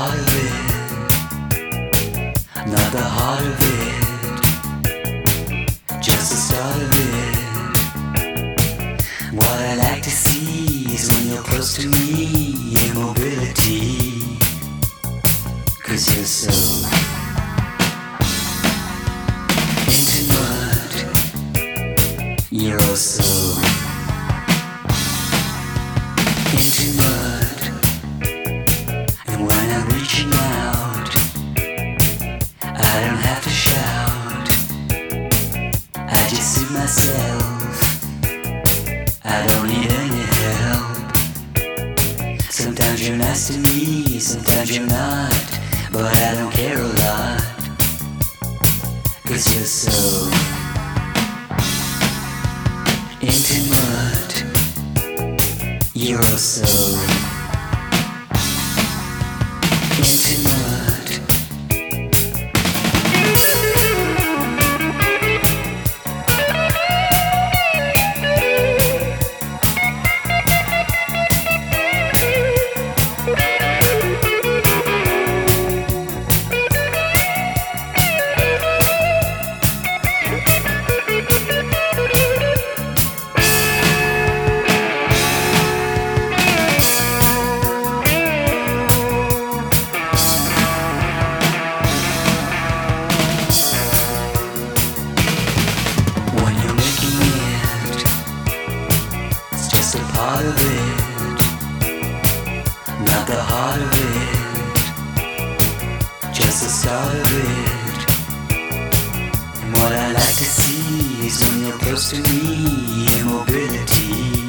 part of it, not the heart of it, just the start of it. What I like to see is when you're close to me, immobility, 'cause you're so intimate, you're so intimate. And when I'm reaching out, I don't have to shout, I just see myself, I don't need any help. Sometimes you're nice to me, sometimes you're not, but I don't care a lot, 'cause you're so intimate, you're so intimate. When you're making it, it's just a part of it, not the heart of it, just the start of it. And what I like to see is when you're close to me, immobility,